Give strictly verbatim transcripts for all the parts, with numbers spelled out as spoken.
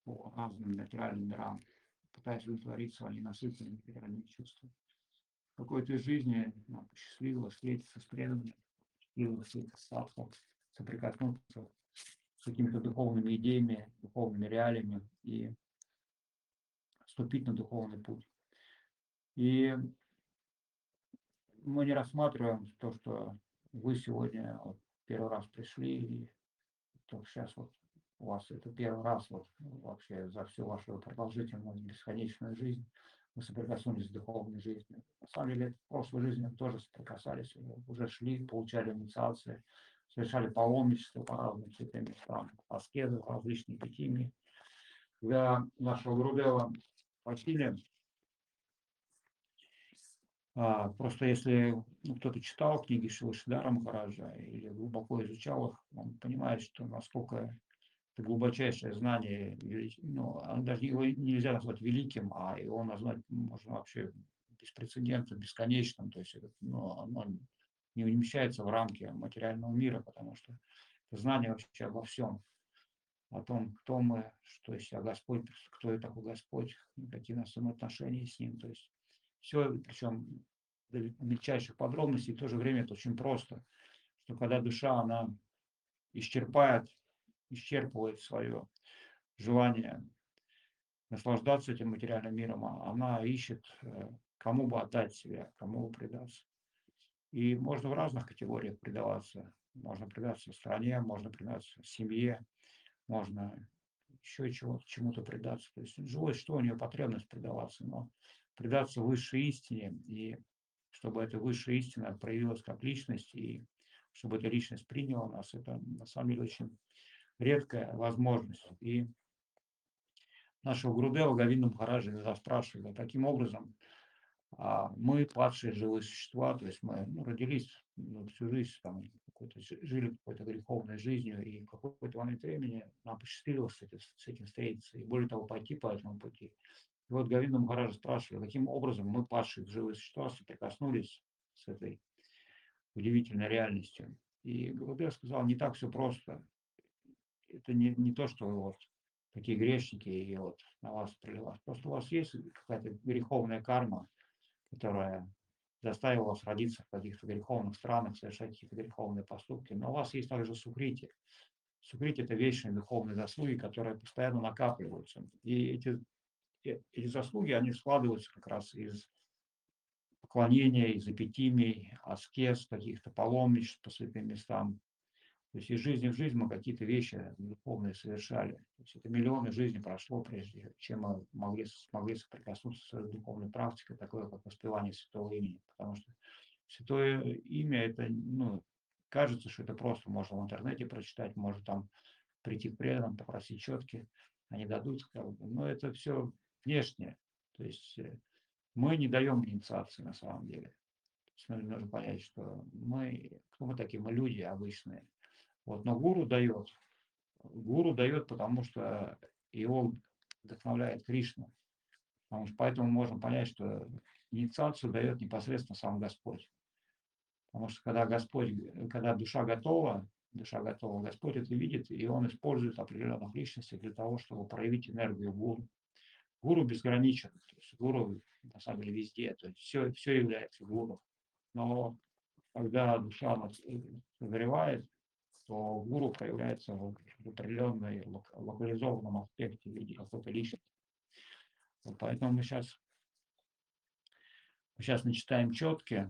по разным материальным мирам, пытаясь удовлетворить свои насыщенные материальные чувства. В какой-то из жизни нам посчастливилось встретиться с преданными, посчастливилось встретиться с садху, соприкоснуться с какими-то духовными идеями, духовными реалиями и вступить на духовный путь. И мы не рассматриваем то, что вы сегодня вот первый раз пришли, и только сейчас вот у вас это первый раз вот вообще за всю вашу продолжительную бесконечную жизнь вы соприкоснулись с духовной жизнью. На самом деле, в прошлой жизни мы тоже соприкасались, уже шли, получали инициации, совершали паломничество по разным святым местам, аскезы, различные пяти. Для нашего Гурудева просили, а, просто если ну, кто-то читал книги Шивашидара Махараджа или глубоко изучал их, он понимает, что насколько это глубочайшее знание, ну, даже его нельзя назвать великим, а его назвать можно вообще беспрецедентно, бесконечным, то есть это, ну, оно не умещается в рамки материального мира, потому что это знание вообще обо всем, о том, кто мы, что из себя Господь, кто это такой Господь, какие у нас взаимоотношения с Ним, то есть все, причем до мельчайших подробностей, и в то же время это очень просто, что когда душа, она исчерпает, исчерпывает свое желание наслаждаться этим материальным миром, а она ищет, э, кому бы отдать себя, кому бы предаться. И можно в разных категориях предаваться. Можно предаться стране, можно предаться семье, можно еще чего-то, чему-то предаться. То есть живое что у нее потребность предаваться, но предаться высшей истине, и чтобы эта высшая истина проявилась как личность, и чтобы эта личность приняла нас, это на самом деле очень редкая возможность. И нашего Гурудева Говинда Махараджа иногда спрашивали, а таким образом а мы падшие живые существа, то есть мы ну, родились ну, всю жизнь, там, какой-то, жили какой-то греховной жизнью, и в какой-то момент времени нам посчастливилось с этим, с этим встретиться, и более того, пойти по этому пути. И вот Говинда Махараджа спрашивали, каким образом мы, падшие живые существа, соприкоснулись с этой удивительной реальностью. И Гурудев сказал, не так все просто. Это не, не то, что вы вот такие грешники, и вот на вас пролилась. Просто у вас есть какая-то греховная карма, которая заставила вас родиться в каких-то греховных странах, совершать какие-то греховные поступки. Но у вас есть также сукрити. Сукрити – это вечные духовные заслуги, которые постоянно накапливаются. И эти, эти заслуги, они складываются как раз из поклонения, из эпитимий, аскез, каких-то паломничеств по святым местам. То есть из жизни в жизнь мы какие-то вещи духовные совершали. То есть это миллионы жизней прошло, прежде чем мы могли, смогли соприкоснуться с своей духовной практикой, такой как воспевание святого имени. Потому что святое имя, это, ну, кажется, что это просто можно в интернете прочитать, можно там прийти к преданным, попросить четки, они дадут, как бы. Но это все внешнее. То есть э, мы не даем инициации на самом деле. То есть нужно понять, что мы, кто мы такие, мы люди обычные. Вот, но гуру дает. Гуру дает, потому что его вдохновляет Кришна. Потому что поэтому можем понять, что инициацию дает непосредственно сам Господь. Потому что когда Господь, когда душа готова, душа готова, Господь это видит, и Он использует определенных личностей для того, чтобы проявить энергию гуру. Гуру безграничен. То есть гуру на самом деле везде. То есть все, все является гуру. Но когда душа созревает, то гуру проявляется в определенной локализованном аспекте в виде какой-то личности. Вот поэтому мы сейчас, мы сейчас начитаем четки,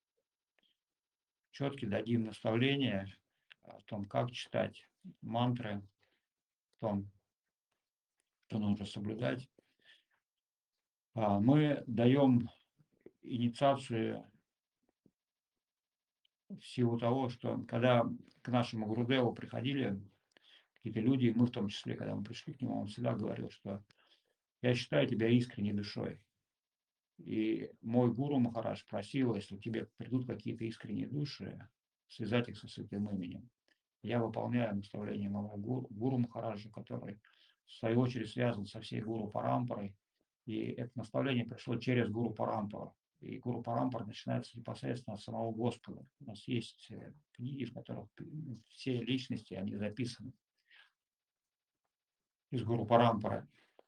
четки дадим наставления о том, как читать мантры, о том, что нужно соблюдать. Мы даем инициацию в силу того, что когда к нашему Гурудеву приходили какие-то люди, мы в том числе, когда мы пришли к нему, он всегда говорил, что я считаю тебя искренней душой. И мой гуру Махарадж просил, если к тебе придут какие-то искренние души, связать их со святым именем. Я выполняю наставление моего гуру, гуру Махараджа, который в свою очередь связан со всей гуру Парампарой. И это наставление пришло через гуру Парампару. И гуру Парампара начинается непосредственно от самого Господа. У нас есть книги, в которых все личности, они записаны. из Гуру Парампары.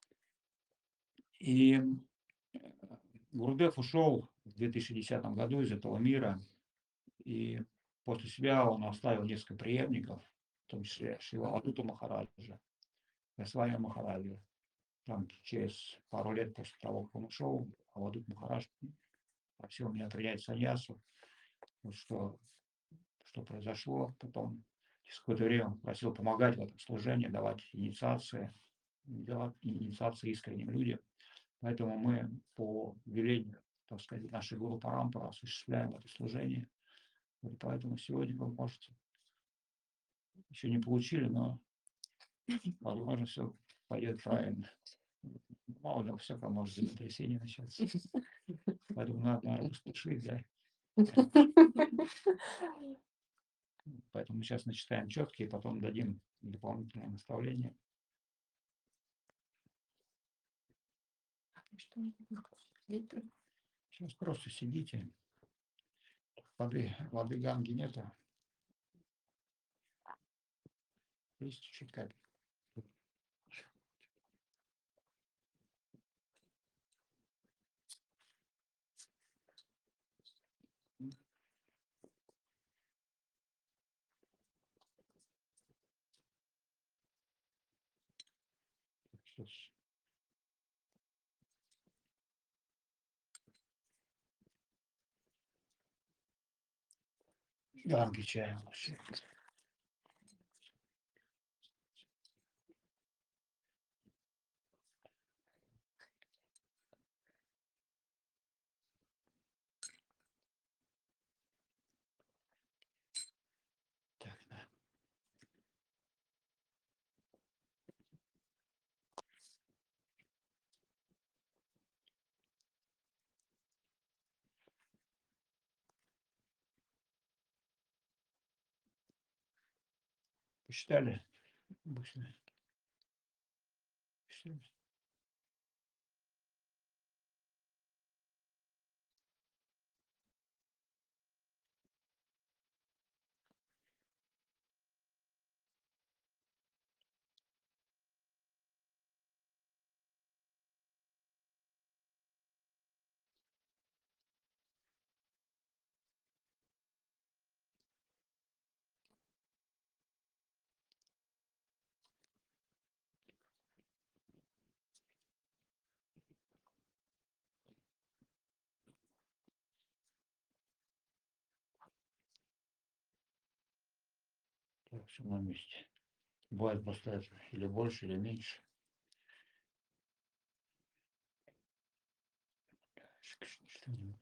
И Гурудев ушел в две тысячи десятом году из этого мира, и после себя он оставил несколько преемников, в том числе Шрила Авадута Махараджа, Госвами Махараджа. Там через пару лет после того, как он ушел, Авадут Махарадж просил меня принять саньясу. Вот что, что произошло. Потом через какое-то время он просил помогать в этом служении, давать инициации, давать инициации искренним людям. Поэтому мы по велению, так сказать, нашей Гуру Парампары осуществляем это служение. Вот поэтому сегодня вы можете, еще не получили, но возможно все пойдет правильно. Мало ли, всякое может землетрясение начаться. Поэтому надо, наверное, поспешить, да. Поэтому мы сейчас начитаем четкие, потом дадим дополнительное наставление. Сейчас просто сидите. Воды, воды ганги нету. Есть чуть-чуть капель. Сейчас. Ганги чаем вообще. Так, да. Посчитали? Обычно. Посчитали. Так, все на месте. Бывает просто это, или больше, или меньше. Что-нибудь.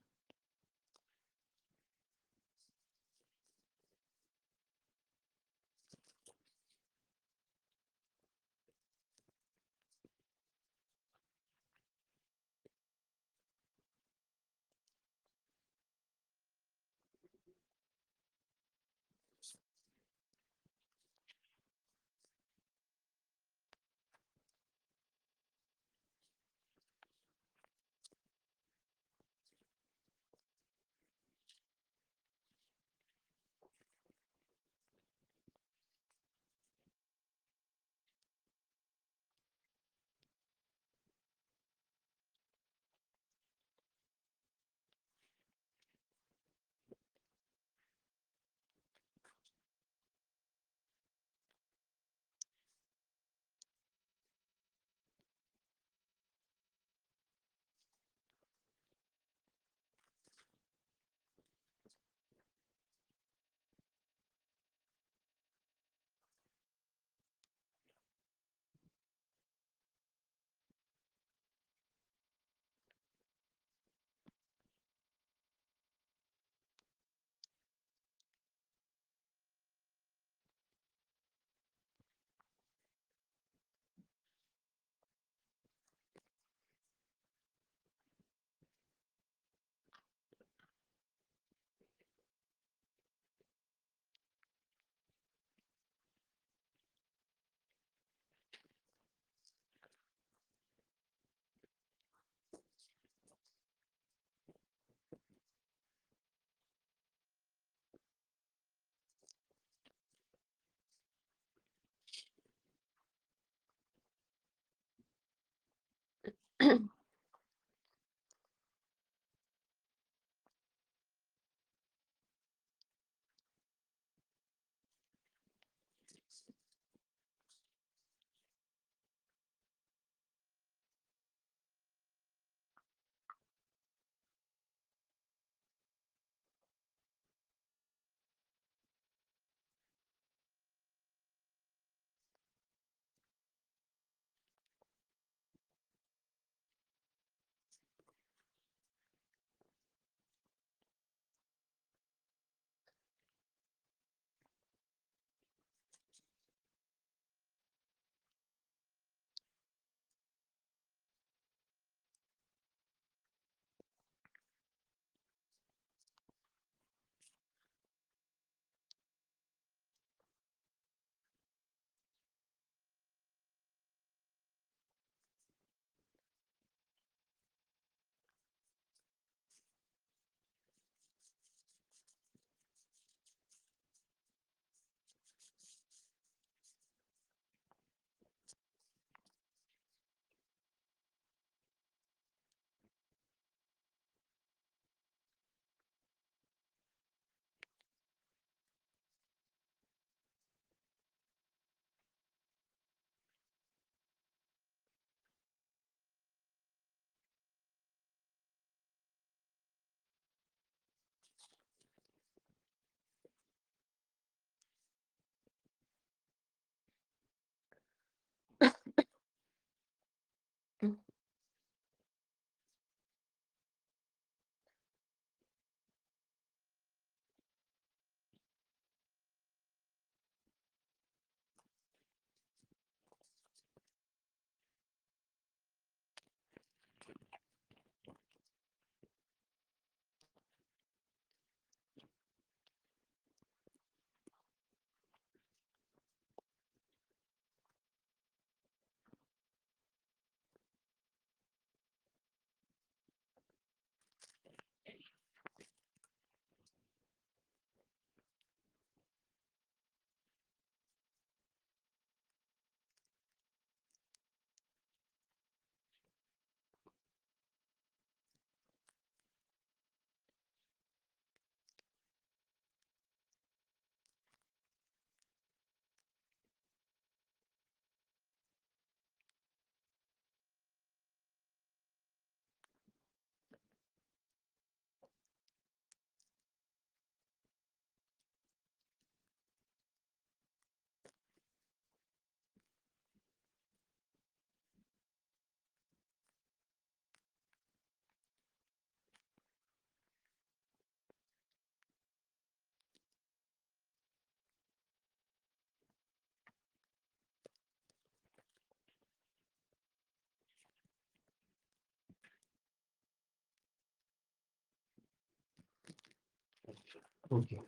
руки.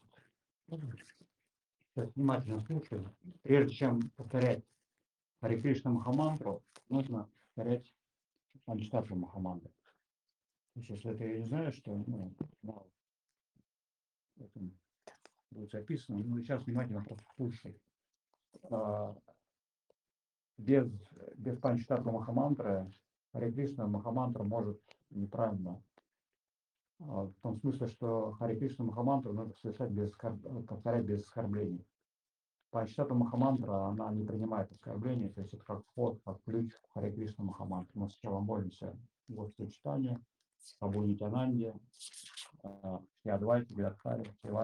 Сейчас внимательно слушай. Прежде чем повторять Харе Кришна Махамантру, нужно повторять Панчтатву Махамантру. Если ты не знаешь, что ну, мало в этом будет записано, ну сейчас внимательно просто слушай. А, без, без Панчтатвы Махамантры Харе Кришна Махамантра может неправильно. А, в том смысле, что Харе Кришна Махамантру надо совершать без, повторять без оскорблений. Панчтатва Махамантра, она не принимает оскорбления, то есть это как вход, как ключ в Харе Кришна Махамантру. Мы сначала молимся Господу читания, Прабху Нитянанде, Шри Адвайте, Вирадхаре,